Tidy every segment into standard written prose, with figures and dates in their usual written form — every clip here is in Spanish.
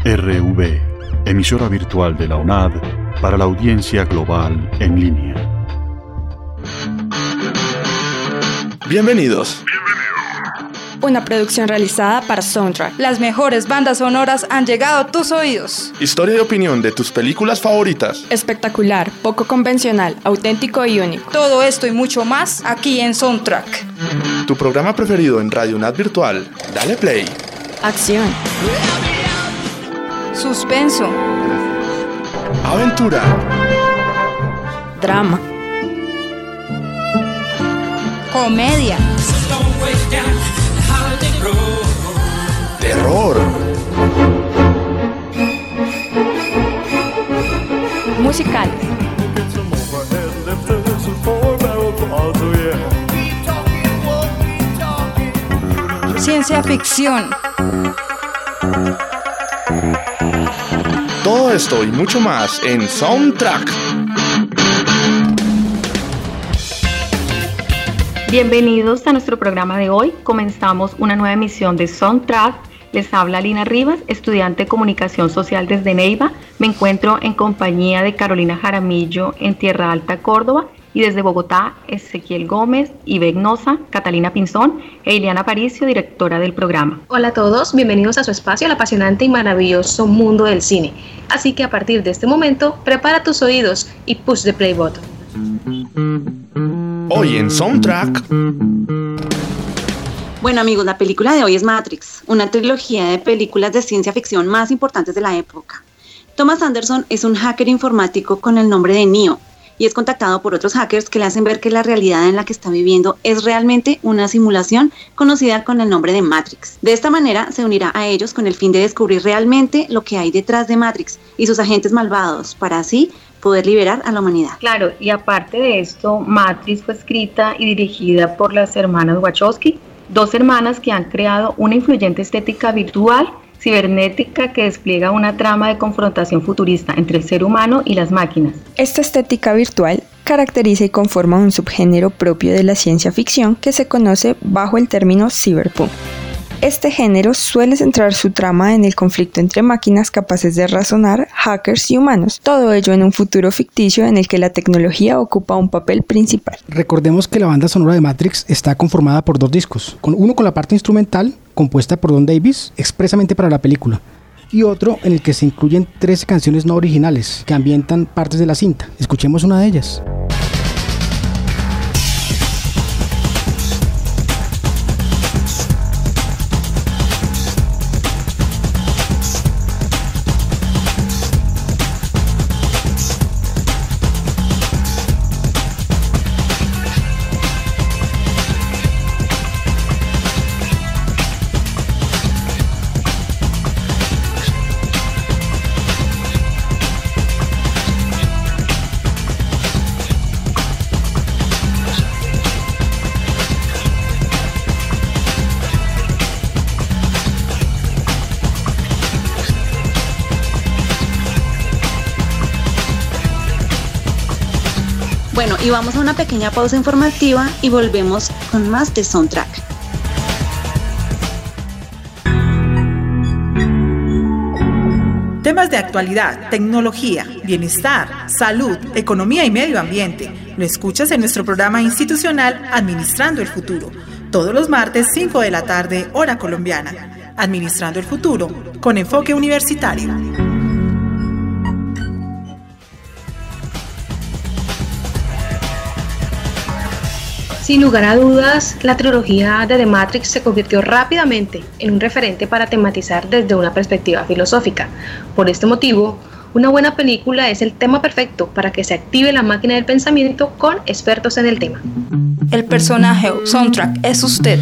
RV, emisora virtual de la UNAD para la audiencia global en línea. Bienvenidos. Una producción realizada para Soundtrack. Las mejores bandas sonoras han llegado a tus oídos. Historia y opinión de tus películas favoritas. Espectacular, poco convencional, auténtico y único. Todo esto y mucho más aquí en Soundtrack. Tu programa preferido en Radio UNAD Virtual. Dale play. Acción. Suspenso. Aventura. Drama. Comedia. Terror. Musical. Ciencia ficción. Todo esto y mucho más en Soundtrack. Bienvenidos a nuestro programa de hoy. Comenzamos una nueva emisión de Soundtrack. Les habla Lina Rivas, estudiante de Comunicación Social desde Neiva. Me encuentro en compañía de Carolina Jaramillo en Tierra Alta, Córdoba. Y desde Bogotá, Ezequiel Gómez, Ivette Noza, Catalina Pinzón e Ileana Aparicio, directora del programa. Hola a todos, bienvenidos a su espacio, el apasionante y maravilloso mundo del cine. Así que a partir de este momento, prepara tus oídos y push the play button. Hoy en Soundtrack. Bueno amigos, la película de hoy es Matrix, una trilogía de películas de ciencia ficción más importantes de la época. Thomas Anderson es un hacker informático con el nombre de Neo y es contactado por otros hackers que le hacen ver que la realidad en la que está viviendo es realmente una simulación conocida con el nombre de Matrix. De esta manera se unirá a ellos con el fin de descubrir realmente lo que hay detrás de Matrix y sus agentes malvados para así poder liberar a la humanidad. Claro, y aparte de esto, Matrix fue escrita y dirigida por las hermanas Wachowski, dos hermanas que han creado una influyente estética virtual cibernética que despliega una trama de confrontación futurista entre el ser humano y las máquinas. Esta estética virtual caracteriza y conforma un subgénero propio de la ciencia ficción que se conoce bajo el término cyberpunk. Este género suele centrar su trama en el conflicto entre máquinas capaces de razonar, hackers y humanos, todo ello en un futuro ficticio en el que la tecnología ocupa un papel principal. Recordemos que la banda sonora de Matrix está conformada por dos discos, uno con la parte instrumental, compuesta por Don Davis, expresamente para la película, y otro en el que se incluyen 13 canciones no originales que ambientan partes de la cinta. Escuchemos una de ellas. Bueno, y vamos a una pequeña pausa informativa y volvemos con más de Soundtrack. Temas de actualidad, tecnología, bienestar, salud, economía y medio ambiente. Lo escuchas en nuestro programa institucional Administrando el Futuro. Todos los martes 5 de la tarde, hora colombiana. Administrando el Futuro, con enfoque universitario. Sin lugar a dudas, la trilogía de The Matrix se convirtió rápidamente en un referente para tematizar desde una perspectiva filosófica. Por este motivo, una buena película es el tema perfecto para que se active la máquina del pensamiento con expertos en el tema. El personaje o soundtrack es usted.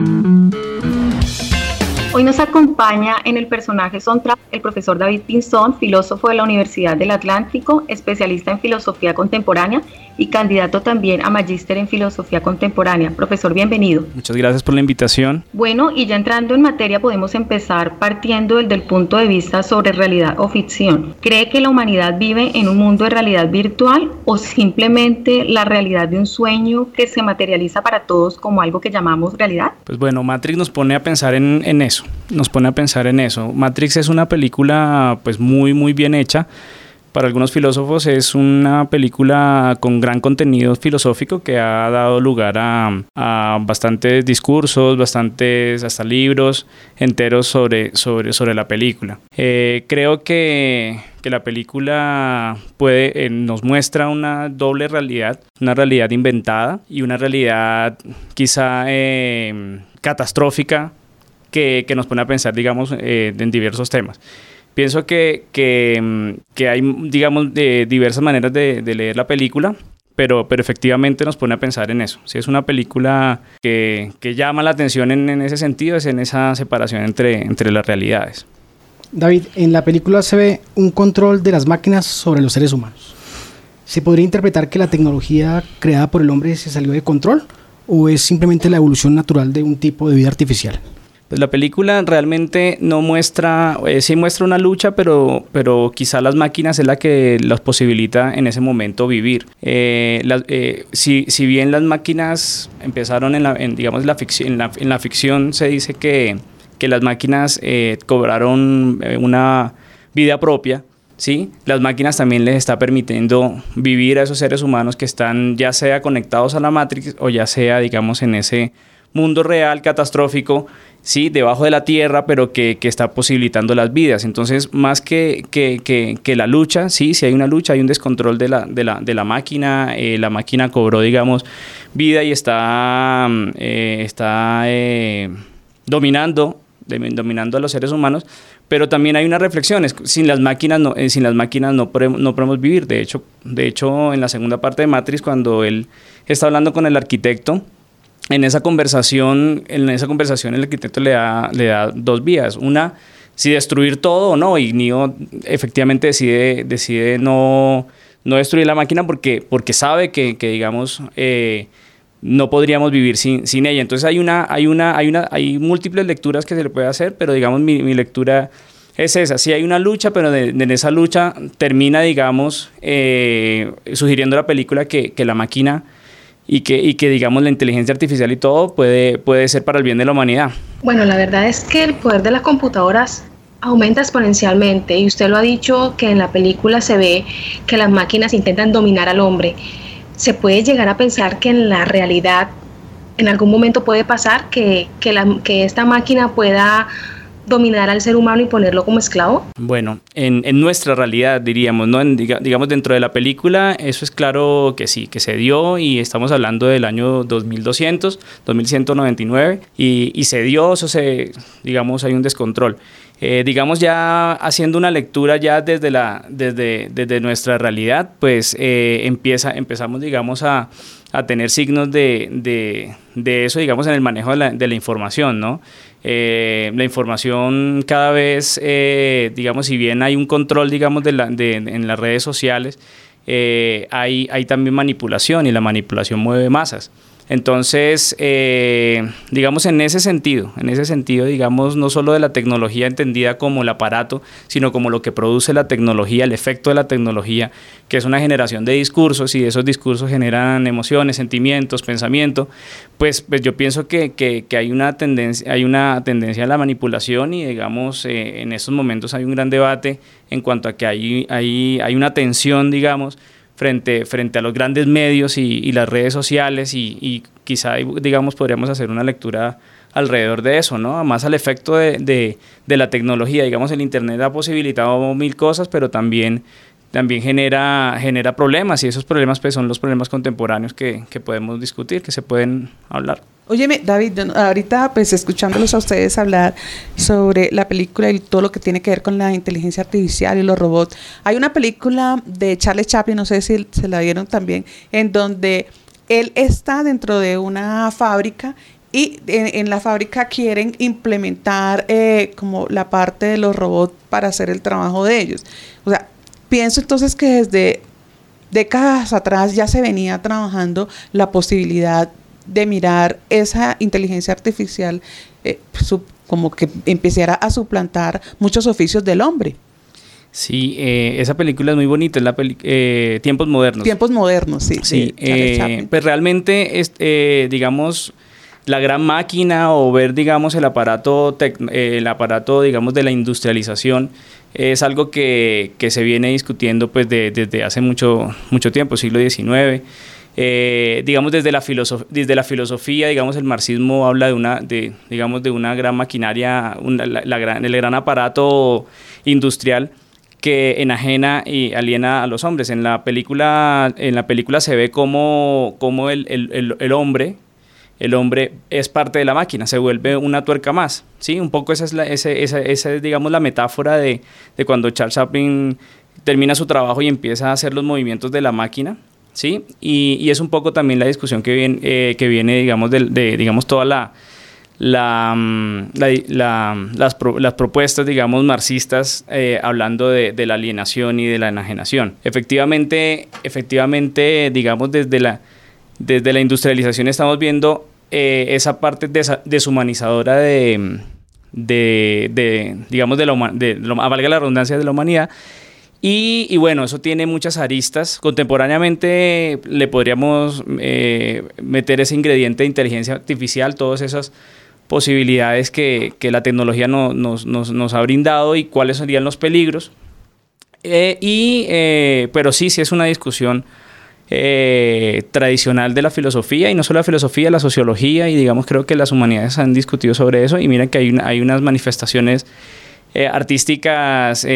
Hoy nos acompaña en el personaje Soundtrack el profesor David Pinzón, filósofo de la Universidad del Atlántico, especialista en filosofía contemporánea y candidato también a magíster en filosofía contemporánea. Profesor, bienvenido. Muchas gracias por la invitación. Bueno, y ya entrando en materia podemos empezar partiendo desde el punto de vista sobre realidad o ficción. ¿Cree que la humanidad vive en un mundo de realidad virtual o simplemente la realidad de un sueño que se materializa para todos como algo que llamamos realidad? Pues bueno, Matrix nos pone a pensar en eso. nos pone a pensar en eso. Matrix es una película pues muy bien hecha. Para algunos filósofos es una película con gran contenido filosófico que ha dado lugar a bastantes discursos, bastantes hasta libros enteros sobre la película. Creo que la película nos muestra una doble realidad, una realidad inventada y una realidad quizá catastrófica que nos pone a pensar, digamos, en diversos temas. Pienso que hay, digamos, diversas maneras de leer la película, pero efectivamente nos pone a pensar en eso. Si es una película que llama la atención en ese sentido, es en esa separación entre las realidades. David, en la película se ve un control de las máquinas sobre los seres humanos. ¿Se podría interpretar que la tecnología creada por el hombre se salió de control o es simplemente la evolución natural de un tipo de vida artificial? Pues la película realmente no muestra, sí muestra una lucha, pero quizá las máquinas es la que los posibilita en ese momento vivir. Si bien las máquinas empezaron en la ficción se dice que las máquinas cobraron una vida propia, ¿sí? Las máquinas también les está permitiendo vivir a esos seres humanos que están ya sea conectados a la Matrix o ya sea, digamos, en ese mundo real catastrófico, sí, debajo de la tierra, pero que está posibilitando las vidas. Entonces, más que la lucha, sí hay una lucha, hay un descontrol de la máquina. La máquina cobró, digamos, vida y está dominando a los seres humanos, pero también hay unas reflexiones. Sin las máquinas no podemos vivir. De hecho, en la segunda parte de Matrix, cuando él está hablando con el arquitecto, en esa conversación el arquitecto le da dos vías. Una, si destruir todo o no, y Neo efectivamente decide no destruir la máquina porque sabe que digamos, no podríamos vivir sin ella. Entonces hay múltiples lecturas que se le puede hacer, pero digamos mi lectura es esa. Sí hay una lucha, pero en esa lucha termina, digamos, sugiriendo la película que la máquina y que digamos la inteligencia artificial y todo puede ser para el bien de la humanidad. Bueno, la verdad es que el poder de las computadoras aumenta exponencialmente y usted lo ha dicho que en la película se ve que las máquinas intentan dominar al hombre. ¿Se puede llegar a pensar que en la realidad en algún momento puede pasar que esta máquina pueda dominar al ser humano y ponerlo como esclavo? Bueno, en nuestra realidad diríamos, ¿no? Digamos dentro de la película, eso es claro que sí, que se dio y estamos hablando del año 2199 y se dio, digamos, hay un descontrol. Digamos ya haciendo una lectura ya desde nuestra realidad, pues empezamos, digamos, a tener signos de eso, digamos, en el manejo de la información, ¿no? La información cada vez, digamos, si bien hay un control, digamos, en las redes sociales, hay también manipulación y la manipulación mueve masas. Entonces, digamos, en ese sentido, digamos, no solo de la tecnología entendida como el aparato, sino como lo que produce la tecnología, el efecto de la tecnología, que es una generación de discursos y esos discursos generan emociones, sentimientos, pensamiento, pues yo pienso que hay una tendencia a la manipulación y, digamos, en estos momentos hay un gran debate en cuanto a que hay una tensión, digamos, frente a los grandes medios y las redes sociales y quizá, digamos, podríamos hacer una lectura alrededor de eso, ¿no? Más al efecto de la tecnología. Digamos, el Internet ha posibilitado mil cosas, pero también genera problemas y esos problemas pues son los problemas contemporáneos que podemos discutir, que se pueden hablar. Óyeme, David, ahorita pues escuchándolos a ustedes hablar sobre la película y todo lo que tiene que ver con la inteligencia artificial y los robots, hay una película de Charles Chaplin, no sé si se la vieron también, en donde él está dentro de una fábrica y en la fábrica quieren implementar como la parte de los robots para hacer el trabajo de ellos. O sea, pienso entonces que desde décadas atrás ya se venía trabajando la posibilidad de mirar esa inteligencia artificial como que empezara a suplantar muchos oficios del hombre. Sí, esa película es muy bonita, es la Tiempos Modernos. Tiempos Modernos, sí. Sí, pues realmente, digamos, la gran máquina o ver, digamos, el aparato, digamos, de la industrialización es algo que se viene discutiendo pues desde hace mucho tiempo, siglo XIX. Digamos, desde la filosofía, digamos, el marxismo habla de una gran maquinaria, el gran aparato industrial que enajena y aliena a los hombres. En la película se ve cómo el hombre es parte de la máquina, se vuelve una tuerca más, ¿sí? Un poco esa es, digamos, la metáfora de cuando Charles Chaplin termina su trabajo y empieza a hacer los movimientos de la máquina, ¿sí? Y es un poco también la discusión que viene digamos, digamos, toda las propuestas, digamos, marxistas, hablando de la alienación y de la enajenación. Efectivamente, digamos, desde la industrialización estamos viendo esa parte deshumanizadora valga la redundancia, de la humanidad. Y bueno, eso tiene muchas aristas. Contemporáneamente le podríamos meter ese ingrediente de inteligencia artificial, todas esas posibilidades que la tecnología nos ha brindado y cuáles serían los peligros. Pero sí es una discusión tradicional de la filosofía, y no solo la filosofía, la sociología, y digamos, creo que las humanidades han discutido sobre eso, y miren que hay unas manifestaciones artísticas,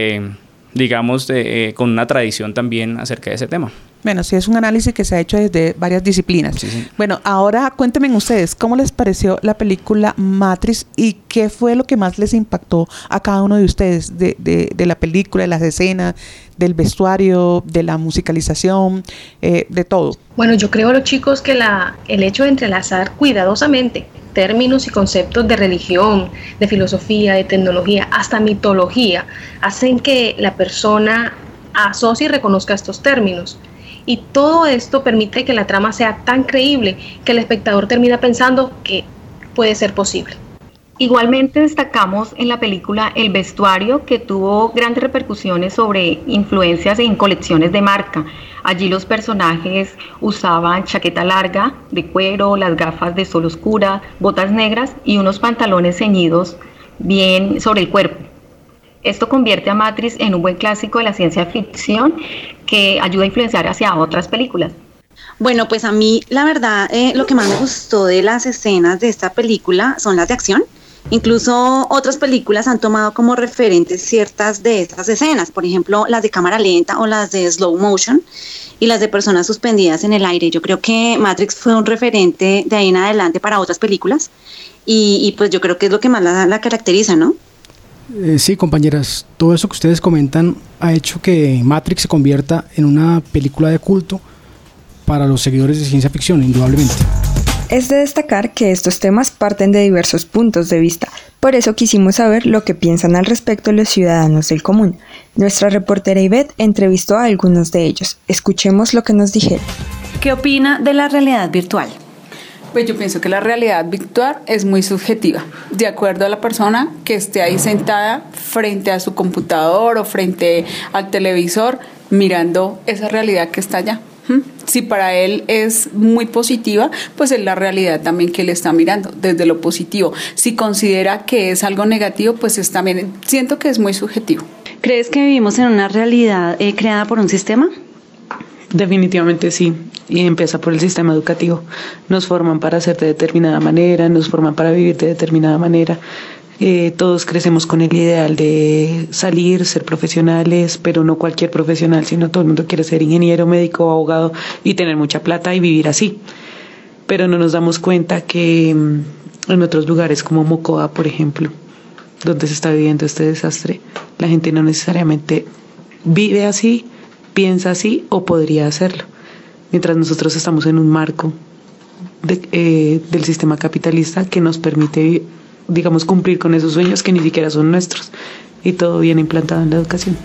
digamos, con una tradición también acerca de ese tema. Bueno, sí, es un análisis que se ha hecho desde varias disciplinas. Sí. Bueno, ahora cuéntenme ustedes, ¿cómo les pareció la película Matrix y qué fue lo que más les impactó a cada uno de ustedes de la película, de las escenas, del vestuario, de la musicalización, de todo? Bueno, yo creo, los chicos, que el hecho de entrelazar cuidadosamente términos y conceptos de religión, de filosofía, de tecnología, hasta mitología, hacen que la persona asocie y reconozca estos términos. Y todo esto permite que la trama sea tan creíble que el espectador termina pensando que puede ser posible. Igualmente destacamos en la película el vestuario, que tuvo grandes repercusiones sobre influencias en colecciones de marca. Allí los personajes usaban chaqueta larga de cuero, las gafas de sol oscura, botas negras y unos pantalones ceñidos bien sobre el cuerpo. Esto convierte a Matrix en un buen clásico de la ciencia ficción que ayuda a influenciar hacia otras películas. Bueno, pues a mí, la verdad, lo que más me gustó de las escenas de esta película son las de acción. Incluso otras películas han tomado como referentes ciertas de estas escenas, por ejemplo, las de cámara lenta o las de slow motion y las de personas suspendidas en el aire. Yo creo que Matrix fue un referente de ahí en adelante para otras películas y pues yo creo que es lo que más la caracteriza, ¿no? Sí, compañeras, todo eso que ustedes comentan ha hecho que Matrix se convierta en una película de culto para los seguidores de ciencia ficción, indudablemente. Es de destacar que estos temas parten de diversos puntos de vista, por eso quisimos saber lo que piensan al respecto los ciudadanos del común. Nuestra reportera Ivette entrevistó a algunos de ellos. Escuchemos lo que nos dijeron. ¿Qué opina de la realidad virtual? Pues yo pienso que la realidad virtual es muy subjetiva, de acuerdo a la persona que esté ahí sentada frente a su computador o frente al televisor mirando esa realidad que está allá. Si para él es muy positiva, pues es la realidad también que él está mirando desde lo positivo. Si considera que es algo negativo, pues es también, siento que es muy subjetivo. ¿Crees que vivimos en una realidad creada por un sistema? Definitivamente sí, y empieza por el sistema educativo. Nos forman para ser de determinada manera, nos forman para vivir de determinada manera. Todos crecemos con el ideal de salir, ser profesionales, pero no cualquier profesional, sino todo el mundo quiere ser ingeniero, médico, abogado y tener mucha plata y vivir así. Pero no nos damos cuenta que en otros lugares como Mocoa, por ejemplo, donde se está viviendo este desastre, la gente no necesariamente vive así, piensa así o podría hacerlo, mientras nosotros estamos en un marco del sistema capitalista que nos permite, digamos, cumplir con esos sueños que ni siquiera son nuestros, y todo viene implantado en la educación.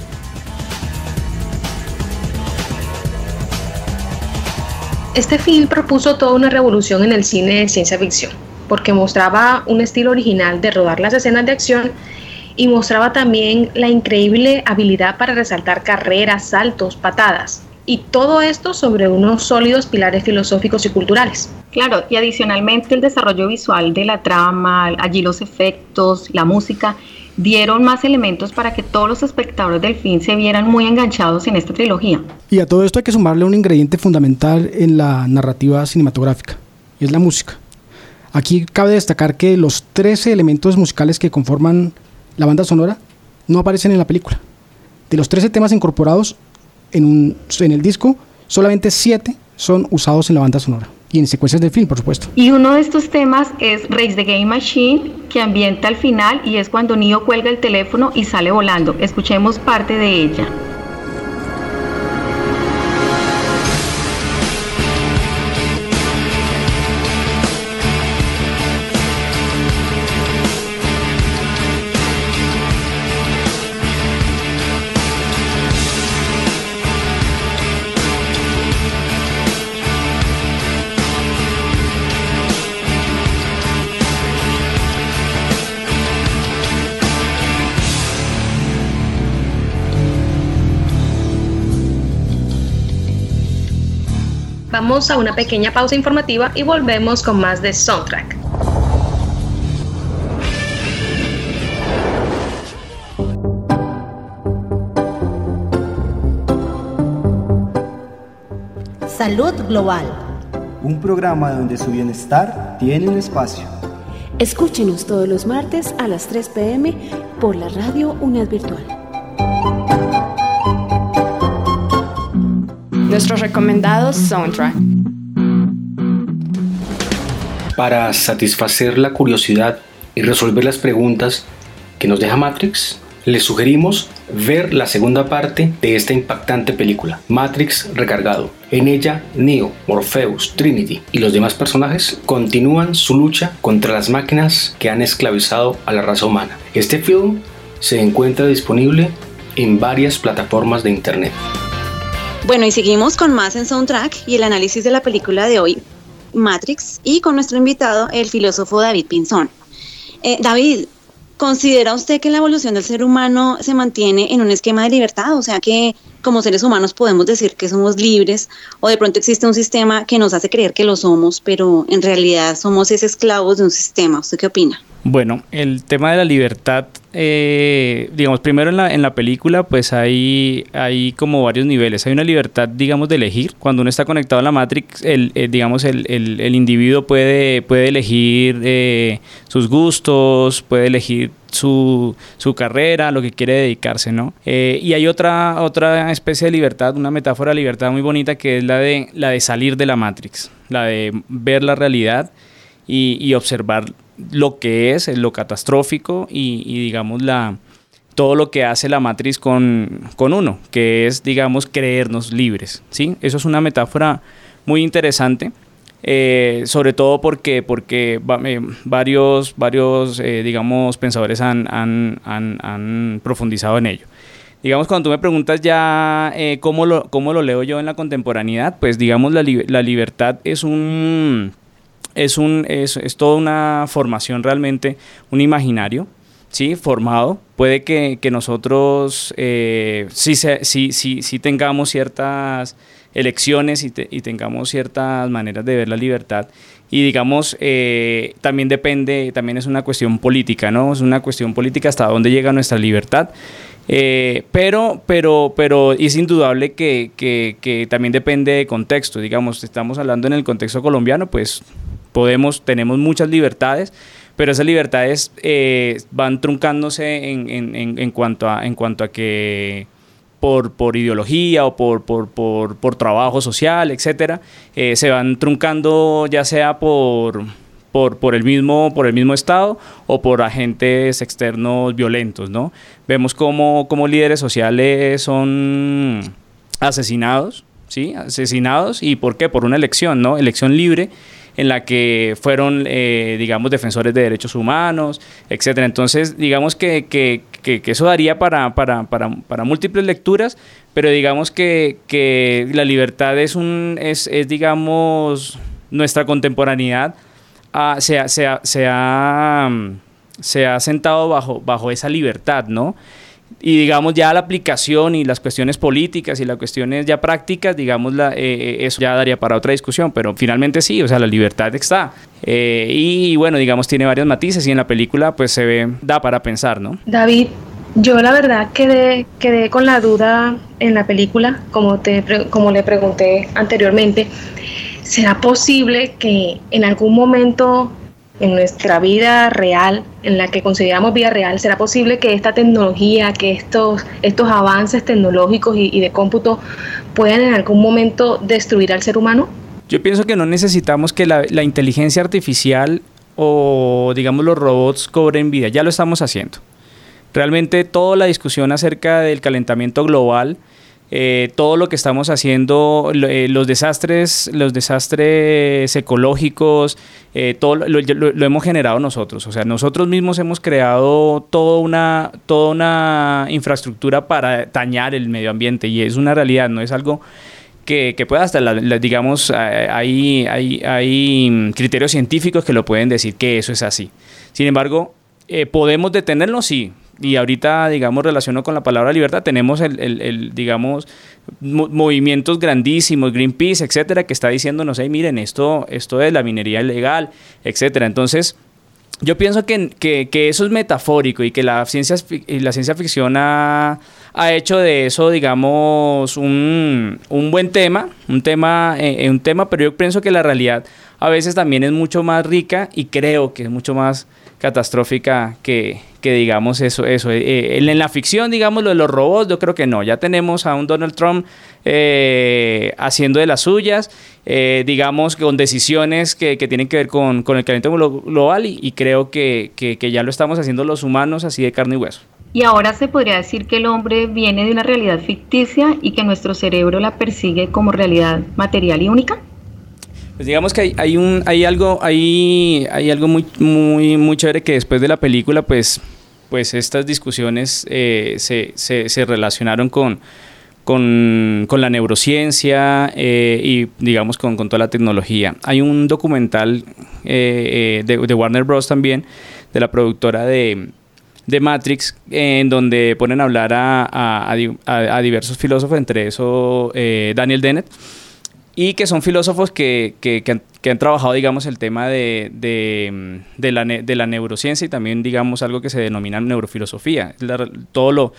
Este film propuso toda una revolución en el cine de ciencia ficción, porque mostraba un estilo original de rodar las escenas de acción y mostraba también la increíble habilidad para resaltar carreras, saltos, patadas. y todo esto sobre unos sólidos pilares filosóficos y culturales. Claro, y adicionalmente el desarrollo visual de la trama, allí los efectos, la música, dieron más elementos para que todos los espectadores del film se vieran muy enganchados en esta trilogía. Y a todo esto hay que sumarle un ingrediente fundamental en la narrativa cinematográfica, y es la música. Aquí cabe destacar que los 13 elementos musicales que conforman la banda sonora no aparecen en la película. De los 13 temas incorporados en el disco, solamente 7 son usados en la banda sonora y en secuencias del film, por supuesto. Y uno de estos temas es Race the Game Machine, que ambienta al final y es cuando Neo cuelga el teléfono y sale volando. Escuchemos parte de ella. Vamos a una pequeña pausa informativa y volvemos con más de Soundtrack. Salud Global. Un programa donde su bienestar tiene un espacio. Escúchenos todos los martes a las 3 p.m. por la radio UNAD Virtual. Nuestros recomendados Soundtrack. Para satisfacer la curiosidad y resolver las preguntas que nos deja Matrix, les sugerimos ver la segunda parte de esta impactante película, Matrix Recargado. En ella, Neo, Morpheus, Trinity y los demás personajes continúan su lucha contra las máquinas que han esclavizado a la raza humana. Este film se encuentra disponible en varias plataformas de internet. Bueno, y seguimos con más en Soundtrack y el análisis de la película de hoy, Matrix, y con nuestro invitado, el filósofo David Pinzón. David, ¿considera usted que la evolución del ser humano se mantiene en un esquema de libertad? O sea que como seres humanos podemos decir que somos libres, o de pronto existe un sistema que nos hace creer que lo somos, pero en realidad somos esclavos de un sistema. ¿Usted qué opina? Bueno, el tema de la libertad, digamos, primero en la película pues hay como varios niveles. Hay una libertad, digamos, de elegir. Cuando uno está conectado a la Matrix, el individuo puede elegir sus gustos, puede elegir su carrera, lo que quiere dedicarse, ¿no? Y hay otra especie de libertad, una metáfora de libertad muy bonita, que es la de salir de la Matrix, la de ver la realidad y observar lo que es lo catastrófico y digamos todo lo que hace la Matrix con uno, que es, digamos, creernos libres, ¿sí? Eso es una metáfora muy interesante, sobre todo porque varios digamos, pensadores han profundizado en ello. Digamos, cuando tú me preguntas ya cómo lo leo yo en la contemporaneidad, pues digamos la libertad es toda una formación realmente, un imaginario, ¿sí? Formado. Puede que nosotros sí tengamos ciertas elecciones y tengamos ciertas maneras de ver la libertad. Y digamos, también es una cuestión política, ¿no? Es una cuestión política hasta dónde llega nuestra libertad. Pero es indudable que también depende de contexto. Digamos, estamos hablando en el contexto colombiano, pues tenemos muchas libertades, pero esas libertades van truncándose en cuanto a que por ideología o por trabajo social, etcétera, se van truncando, ya sea por el mismo Estado o por agentes externos violentos, ¿no? Vemos cómo líderes sociales son asesinados, ¿sí? Asesinados, ¿y por qué? Por una elección, ¿no? Elección libre, en la que fueron, digamos, defensores de derechos humanos, etcétera. Entonces, digamos que eso daría para múltiples lecturas, pero digamos que la libertad es digamos, nuestra contemporaneidad se ha sentado bajo esa libertad, ¿no? Y digamos ya la aplicación y las cuestiones políticas y las cuestiones ya prácticas, digamos, eso ya daría para otra discusión, pero finalmente sí, o sea, la libertad está. Y bueno, digamos, tiene varios matices y en la película pues se ve, da para pensar, ¿no? David, yo la verdad quedé con la duda en la película, como le pregunté anteriormente, ¿será posible que en algún momento en nuestra vida real, en la que consideramos vida real, será posible que esta tecnología, que estos avances tecnológicos y de cómputo puedan en algún momento destruir al ser humano? Yo pienso que no necesitamos que la inteligencia artificial o digamos los robots cobren vida, ya lo estamos haciendo. Realmente toda la discusión acerca del calentamiento global, todo lo que estamos haciendo, los desastres ecológicos, todo lo hemos generado nosotros. O sea, nosotros mismos hemos creado toda una infraestructura para dañar el medio ambiente y es una realidad, no es algo que pueda hasta, digamos, hay criterios científicos que lo pueden decir que eso es así. Sin embargo, ¿podemos detenerlo? Sí. Y ahorita, digamos, relacionado con la palabra libertad, tenemos digamos, movimientos grandísimos, Greenpeace, etcétera, que está diciéndonos, hey, miren, esto de la minería ilegal, etcétera. Entonces, yo pienso que eso es metafórico y que la ciencia ficción ha hecho de eso, digamos, un buen tema, pero yo pienso que la realidad a veces también es mucho más rica y creo que es mucho más catastrófica que digamos eso. En la ficción, digamos, lo de los robots, yo creo que no. Ya tenemos a un Donald Trump haciendo de las suyas, digamos, con decisiones que tienen que ver con el calentamiento global y creo que ya lo estamos haciendo los humanos así de carne y hueso. Y ahora se podría decir que el hombre viene de una realidad ficticia y que nuestro cerebro la persigue como realidad material y única. Pues digamos que hay algo muy chévere que después de la película pues estas discusiones se relacionaron con la neurociencia y digamos con toda la tecnología. Hay un documental de Warner Bros. También, de la productora de Matrix, en donde ponen a hablar a diversos filósofos, entre eso Daniel Dennett, y que son filósofos que han trabajado, digamos, el tema de la neurociencia y también, digamos, algo que se denomina neurofilosofía. Todo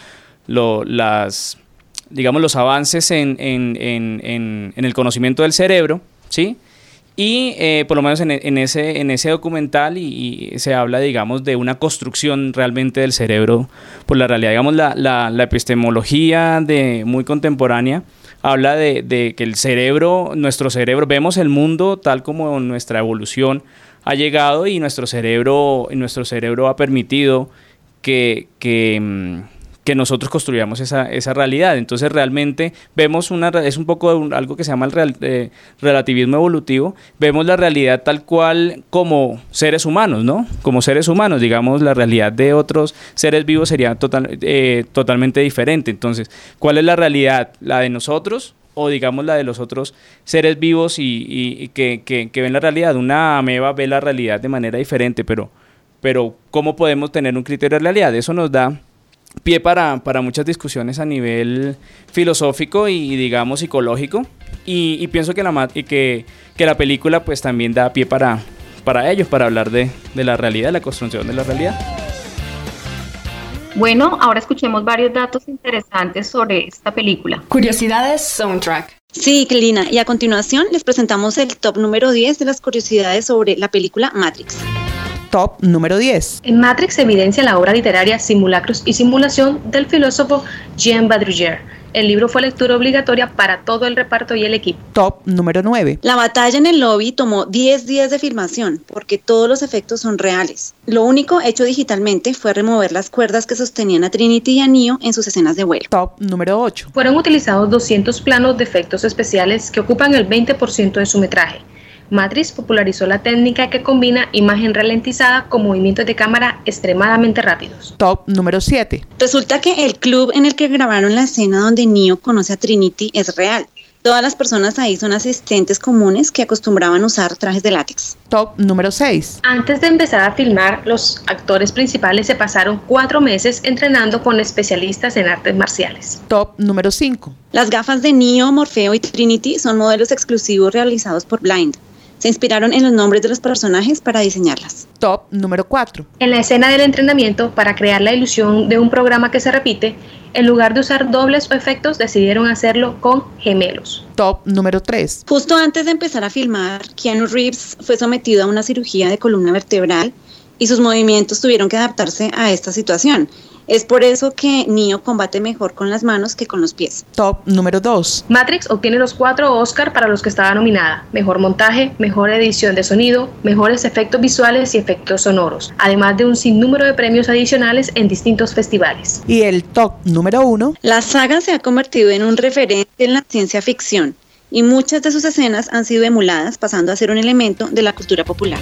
digamos, los avances en el conocimiento del cerebro, ¿sí? Y por lo menos en ese documental y se habla, digamos, de una construcción realmente del cerebro por la realidad. Digamos, la epistemología muy contemporánea habla de que nuestro cerebro, vemos el mundo tal como nuestra evolución ha llegado y nuestro cerebro ha permitido que nosotros construyamos esa realidad. Entonces realmente vemos es un poco algo que se llama el relativismo evolutivo. Vemos la realidad tal cual como seres humanos, ¿no? Como seres humanos, digamos, la realidad de otros seres vivos sería totalmente diferente. Entonces, ¿cuál es la realidad? ¿La de nosotros o digamos la de los otros seres vivos y que ven la realidad? Una ameba ve la realidad de manera diferente, pero ¿cómo podemos tener un criterio de realidad? Eso nos da pie para muchas discusiones a nivel filosófico y digamos psicológico y pienso que la película pues también da pie para ellos, para hablar de la realidad, la construcción de la realidad. Bueno, ahora escuchemos varios datos interesantes sobre esta película. Curiosidades Soundtrack. Sí, Lina, y a continuación les presentamos el top número 10 de las curiosidades sobre la película Matrix. Top número 10. En Matrix se evidencia la obra literaria Simulacros y Simulación del filósofo Jean Baudrillard. El libro fue lectura obligatoria para todo el reparto y el equipo. Top número 9. La batalla en el lobby tomó 10 días de filmación porque todos los efectos son reales. Lo único hecho digitalmente fue remover las cuerdas que sostenían a Trinity y a Neo en sus escenas de vuelo. Top número 8. Fueron utilizados 200 planos de efectos especiales que ocupan el 20% de su metraje. Matrix popularizó la técnica que combina imagen ralentizada con movimientos de cámara extremadamente rápidos. Top número 7. Resulta que el club en el que grabaron la escena donde Neo conoce a Trinity es real. Todas las personas ahí son asistentes comunes que acostumbraban usar trajes de látex. Top número 6. Antes de empezar a filmar, los actores principales se pasaron 4 meses entrenando con especialistas en artes marciales. Top número 5. Las gafas de Neo, Morfeo y Trinity son modelos exclusivos realizados por Blind. Se inspiraron en los nombres de los personajes para diseñarlas. Top número 4. En la escena del entrenamiento, para crear la ilusión de un programa que se repite, en lugar de usar dobles o efectos, decidieron hacerlo con gemelos. Top número 3. Justo antes de empezar a filmar, Keanu Reeves fue sometido a una cirugía de columna vertebral y sus movimientos tuvieron que adaptarse a esta situación. Es por eso que Neo combate mejor con las manos que con los pies. Top número 2. Matrix obtiene los 4 Oscar para los que estaba nominada: mejor montaje, mejor edición de sonido, mejores efectos visuales y efectos sonoros, además de un sinnúmero de premios adicionales en distintos festivales. Y el top número 1. La saga se ha convertido en un referente en la ciencia ficción y muchas de sus escenas han sido emuladas, pasando a ser un elemento de la cultura popular.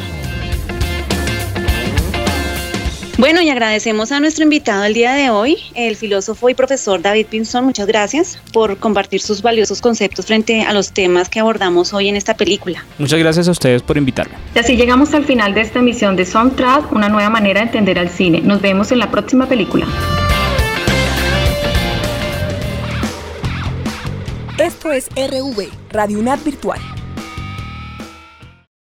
Bueno, y agradecemos a nuestro invitado el día de hoy, el filósofo y profesor David Pinzón. Muchas gracias por compartir sus valiosos conceptos frente a los temas que abordamos hoy en esta película. Muchas gracias a ustedes por invitarme. Y así llegamos al final de esta emisión de Soundtrack, una nueva manera de entender al cine. Nos vemos en la próxima película. Esto es RV, Radio UNAD Virtual.